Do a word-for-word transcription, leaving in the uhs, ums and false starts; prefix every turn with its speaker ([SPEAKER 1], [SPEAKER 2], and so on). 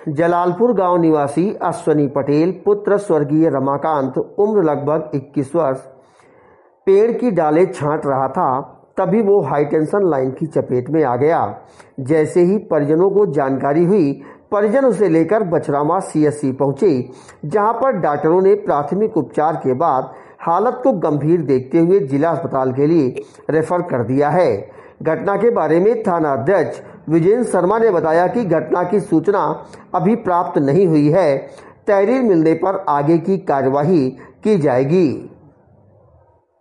[SPEAKER 1] जलालपुर गांव निवासी अश्वनी पटेल पुत्र स्वर्गीय रमाकांत उम्र लगभग इक्कीस वर्ष पेड़ की डालें छांट रहा था, तभी वो हाईटेंशन लाइन की चपेट में आ गया। जैसे ही परिजनों को जानकारी हुई, परिजन उसे लेकर बछरामा सीएससी पहुंचे, जहां पर डॉक्टरों ने प्राथमिक उपचार के बाद हालत को गंभीर देखते हुए जिला अस्पताल के लिए रेफर कर दिया है। घटना के बारे में थाना अध्यक्ष विजय शर्मा ने बताया कि घटना की सूचना अभी प्राप्त नहीं हुई है। तहरीर मिलने पर आगे की कार्यवाही की जाएगी।